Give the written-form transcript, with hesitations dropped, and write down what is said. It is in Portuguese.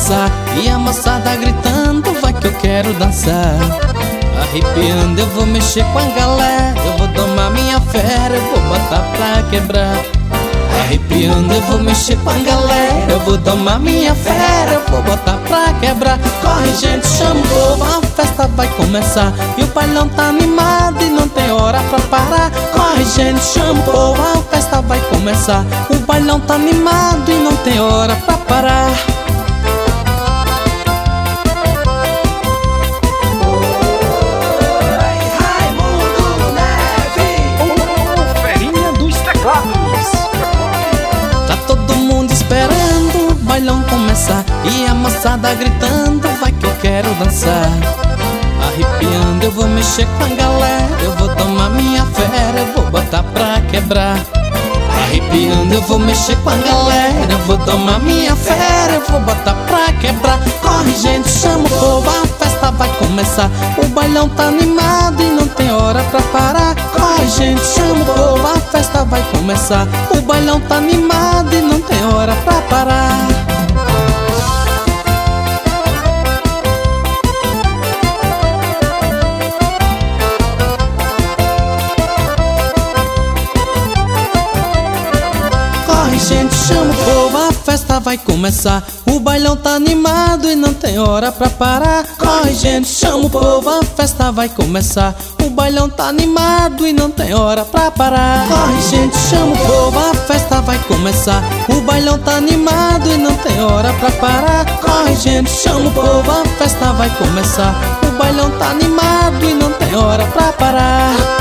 começar e a moçada gritando, vai que eu quero dançar. Arrepiando eu vou mexer com a galera, eu vou tomar minha fera, eu vou botar pra quebrar. Arrepiando eu vou mexer com a galera, eu vou tomar minha fera, eu vou botar pra quebrar. Corre gente, chama o povo, a festa vai começar e o bailão tá animado e não tem hora pra parar. Corre gente, chama o povo, a festa vai começar, o bailão tá animado e não tem hora pra parar. Esperando o bailão começar e a moçada gritando, vai que eu quero dançar. Arrepiando eu vou mexer com a galera, eu vou tomar minha fera, eu vou botar pra quebrar. Arrepiando eu vou mexer com a galera, eu vou tomar minha fera, eu vou botar pra quebrar. Corre gente, chama o povo, a festa vai começar, o bailão tá animado e não tem hora pra parar. Corre gente, chama o povo, a festa vai começar, o bailão tá animado e não tem hora pra parar. Corre gente, chama o povo, a festa vai começar, o bailão tá animado e não tem hora pra parar. Corre gente, chama o povo, a festa vai começar, o bailão tá animado e não tem hora pra parar. Corre gente, chama o povo, a festa vai começar, o bailão tá animado e não tem hora pra parar. Corre gente, chama o povo, a festa vai começar, o bailão tá animado e não tem hora pra parar.